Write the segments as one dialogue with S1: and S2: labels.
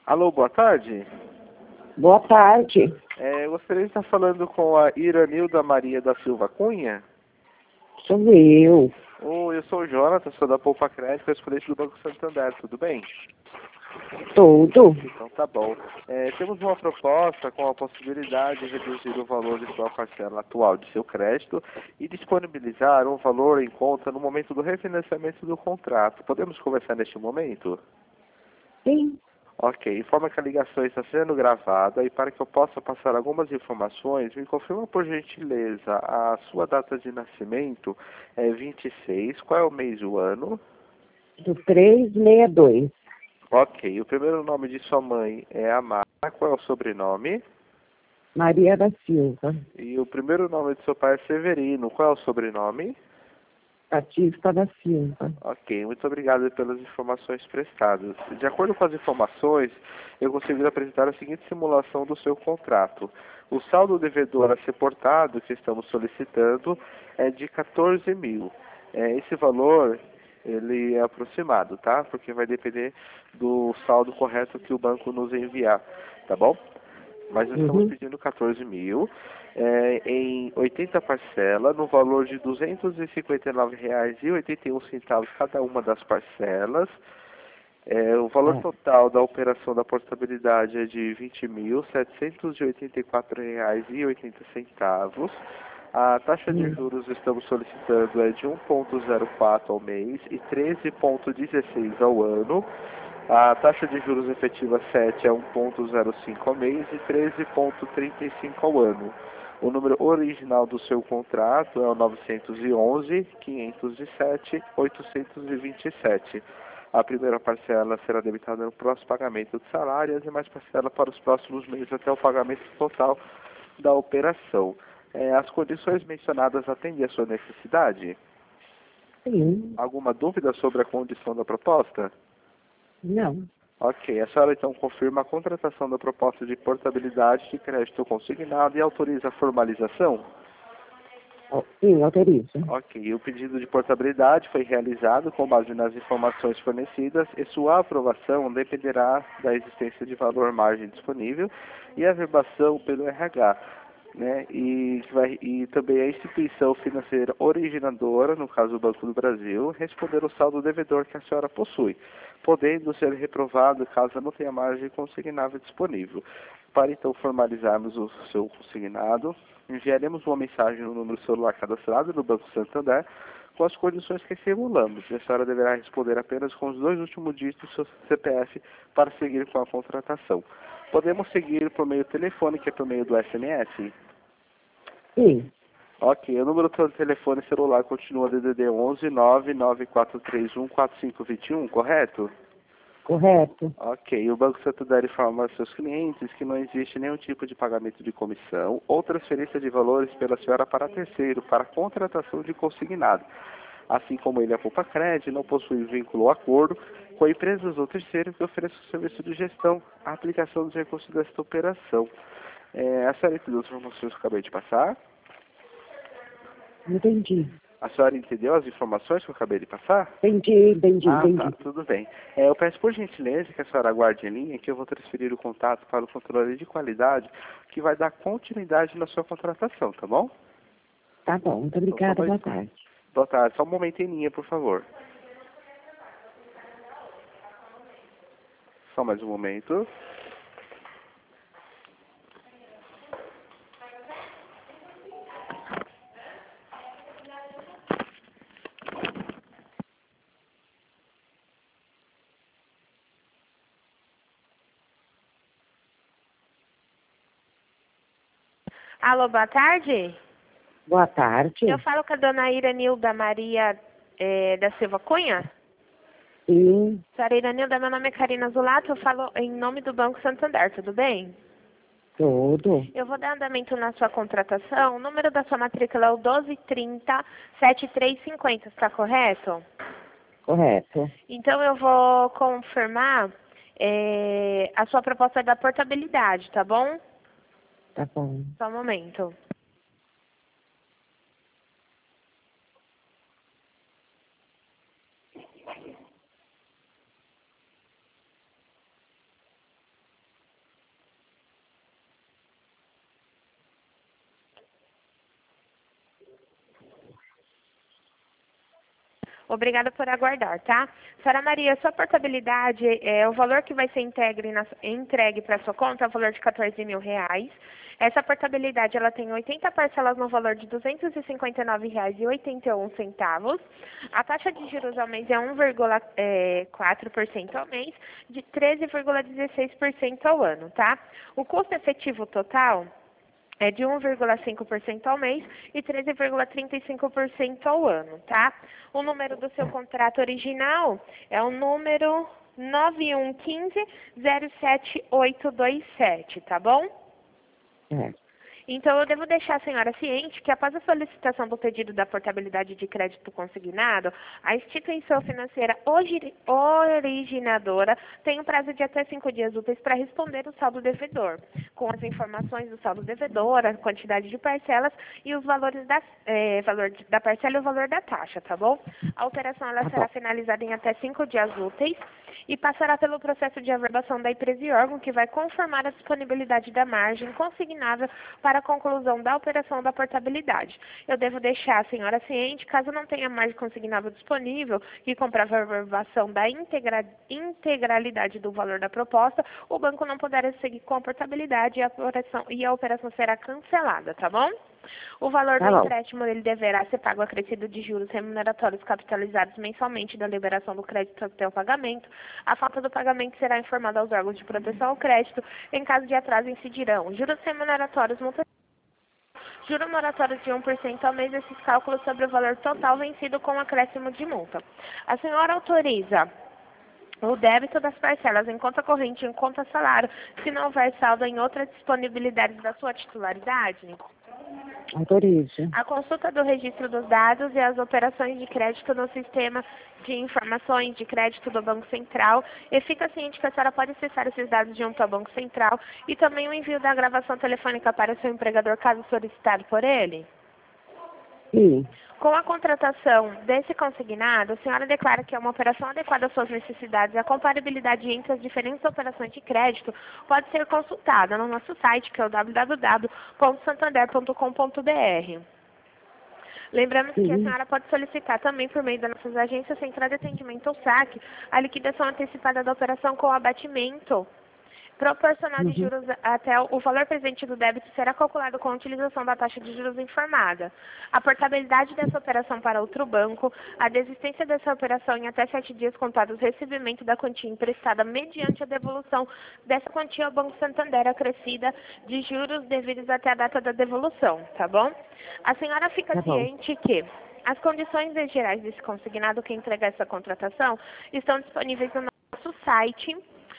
S1: Alô, boa tarde.
S2: Boa tarde.
S1: Eu gostaria de estar falando com a Iranilda Maria da Silva Cunha.
S2: Sou eu.
S1: Eu sou o Jonathan, sou da Poupa Crédito, correspondente do Banco Santander, tudo bem?
S2: Tudo.
S1: Então tá bom. Temos uma proposta com a possibilidade de reduzir o valor de sua parcela atual de seu crédito e disponibilizar um valor em conta no momento do refinanciamento do contrato. Podemos conversar neste momento?
S2: Sim.
S1: Ok, informa que a ligação está sendo gravada e para que eu possa passar algumas informações, me confirma por gentileza a sua data de nascimento é 26, qual é o mês e o ano?
S2: Do 362.
S1: Ok, o primeiro nome de sua mãe é Amara, qual é o sobrenome?
S2: Maria da Silva.
S1: E o primeiro nome de seu pai é Severino, qual é o sobrenome?
S2: Batista da Silva.
S1: Ok, muito obrigado pelas informações prestadas. De acordo com as informações, eu consegui apresentar a seguinte simulação do seu contrato. O saldo devedor a ser portado, que estamos solicitando, é de 14 mil. Esse valor, ele é aproximado, tá? Porque vai depender do saldo correto que o banco nos enviar, tá bom? Mas nós estamos pedindo 14 mil em 80 parcelas, no valor de R$ 259,81 cada uma das parcelas. O valor total da operação da portabilidade é de R$ 20.784,80. A taxa de juros estamos solicitando é de 1,04 ao mês e 13,16 ao ano. A taxa de juros efetiva 7 é 1,05 ao mês e 13,35 ao ano. O número original do seu contrato é o 911-507-827. A primeira parcela será debitada no próximo pagamento de salário e as demais parcelas para os próximos meses até o pagamento total da operação. As condições mencionadas atendem à sua necessidade?
S2: Sim.
S1: Alguma dúvida sobre a condição da proposta?
S2: Não.
S1: Ok, a senhora então confirma a contratação da proposta de portabilidade de crédito consignado e autoriza a formalização?
S2: Sim, autorizo.
S1: Ok, o pedido de portabilidade foi realizado com base nas informações fornecidas e sua aprovação dependerá da existência de valor margem disponível e a verbação pelo RH, né? E também a instituição financeira originadora, no caso o Banco do Brasil, responder o saldo devedor que a senhora possui, podendo ser reprovado caso não tenha margem consignável disponível. Para então formalizarmos o seu consignado, enviaremos uma mensagem no número celular cadastrado no Banco Santander com as condições que simulamos. E a senhora deverá responder apenas com os 2 últimos dígitos do seu CPF para seguir com a contratação. Podemos seguir por meio telefônico, que é por meio do SMS?
S2: Sim.
S1: Ok, o número do telefone celular continua DDD 11 99431 4521, correto?
S2: Correto.
S1: Ok, o Banco Santander informa aos seus clientes que não existe nenhum tipo de pagamento de comissão ou transferência de valores pela senhora para terceiro, para contratação de consignado. Assim como ele, a Poupa Crédito, não possui vínculo ou acordo com empresas ou terceiro que ofereçam serviço de gestão, a aplicação dos recursos desta operação. A senhora entendeu as informações que eu acabei de passar?
S2: Entendi.
S1: A senhora entendeu as informações que eu acabei de passar?
S2: Entendi.
S1: Tá, tudo bem. Eu peço por gentileza que a senhora aguarde em linha que eu vou transferir o contato para o controle de qualidade que vai dar continuidade na sua contratação, tá bom?
S2: Tá bom. Muito obrigada. Boa tarde.
S1: Boa tarde. Só um momento em linha, por favor. Só mais um momento.
S3: Alô, boa tarde.
S2: Boa tarde.
S3: Eu falo com a dona Iranilda Maria da Silva Cunha.
S2: Sim.
S3: Senhora Iranilda, meu nome é Karina Zulato, eu falo em nome do Banco Santander, tudo bem?
S2: Tudo.
S3: Eu vou dar andamento na sua contratação. O número da sua matrícula é o 1230-7350, está correto?
S2: Correto.
S3: Então eu vou confirmar a sua proposta da portabilidade, tá bom?
S2: Tá bom.
S3: Só um momento. Obrigada por aguardar, tá? Senhora Maria, sua portabilidade, o valor que vai ser entregue para sua conta é o valor de R$ 14.000. Essa portabilidade, ela tem 80 parcelas no valor de R$ 259,81. A taxa de juros ao mês é 1,4% ao mês, de 13,16% ao ano, tá? O custo efetivo total é de 1,5% ao mês e 13,35% ao ano, tá? O número do seu contrato original é o número 9115-07827, tá bom?
S2: É.
S3: Então, eu devo deixar a senhora ciente que, após a solicitação do pedido da portabilidade de crédito consignado, a instituição financeira originadora tem um prazo de até 5 dias úteis para responder o saldo devedor, com as informações do saldo devedor, a quantidade de parcelas e os valores valor da parcela e o valor da taxa, tá bom? A operação ela será finalizada em até 5 dias úteis e passará pelo processo de averbação da empresa e órgão, que vai conformar a disponibilidade da margem consignável para a conclusão da operação da portabilidade. Eu devo deixar a senhora ciente, caso não tenha margem consignável disponível, que comprove a averbação da integralidade do valor da proposta, o banco não poderá seguir com a portabilidade e a operação será cancelada, tá bom? O valor do empréstimo ele deverá ser pago acrescido de juros remuneratórios capitalizados mensalmente da liberação do crédito até o pagamento. A falta do pagamento será informada aos órgãos de proteção ao crédito. Em caso de atraso, incidirão juros remuneratórios, juros moratórios de 1% ao mês, esses cálculos sobre o valor total vencido com acréscimo de multa. A senhora autoriza o débito das parcelas em conta corrente e em conta salário, se não houver saldo em outras disponibilidades da sua titularidade?
S2: Autorize.
S3: A consulta do registro dos dados e as operações de crédito no sistema de informações de crédito do Banco Central. E fica ciente que a senhora pode acessar esses dados junto ao Banco Central e também o envio da gravação telefônica para o seu empregador, caso solicitado por ele?
S2: Sim.
S3: Com a contratação desse consignado, a senhora declara que é uma operação adequada às suas necessidades. A comparabilidade entre as diferentes operações de crédito pode ser consultada no nosso site, que é o www.santander.com.br. Lembramos que a senhora pode solicitar também, por meio das nossas agências Central de Atendimento ou SAC, a liquidação antecipada da operação com abatimento proporcional de juros até o valor presente do débito será calculado com a utilização da taxa de juros informada. A portabilidade dessa operação para outro banco, a desistência dessa operação em até 7 dias contados, recebimento da quantia emprestada mediante a devolução dessa quantia ao Banco Santander acrescida de juros devidos até a data da devolução, tá bom? A senhora fica ciente que as condições gerais desse consignado que entrega essa contratação estão disponíveis no nosso site,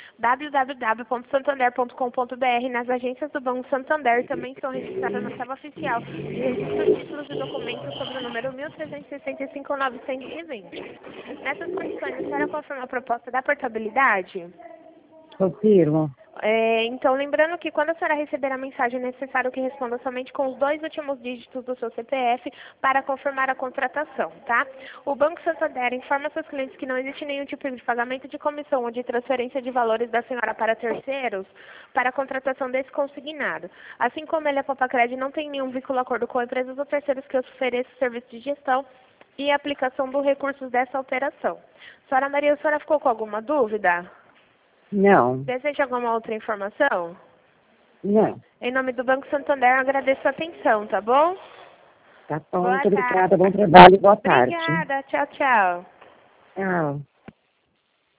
S3: www.santander.com.br. Nas agências do Banco Santander também são registradas na tabela oficial de registro de títulos e documentos sobre o número 1365-920. Nessas condições, a senhora confirma a proposta da portabilidade?
S2: Confirmo.
S3: Então, lembrando que quando a senhora receber a mensagem, é necessário que responda somente com os 2 últimos dígitos do seu CPF para confirmar a contratação, tá? O Banco Santander informa seus clientes que não existe nenhum tipo de pagamento de comissão ou de transferência de valores da senhora para terceiros para a contratação desse consignado. Assim como ele, a Popacred, não tem nenhum vínculo acordo com empresas ou terceiros que ofereçam serviço de gestão e aplicação dos recursos dessa operação. Senhora Maria, a senhora ficou com alguma dúvida?
S2: Não.
S3: Deseja alguma outra informação?
S2: Não.
S3: Em nome do Banco Santander, eu agradeço a atenção, tá bom?
S2: Tá bom,
S3: Boa
S2: muito
S3: tarde.
S2: obrigada. Bom trabalho. Boa tarde.
S3: Obrigada. Tchau, tchau.
S2: Tchau.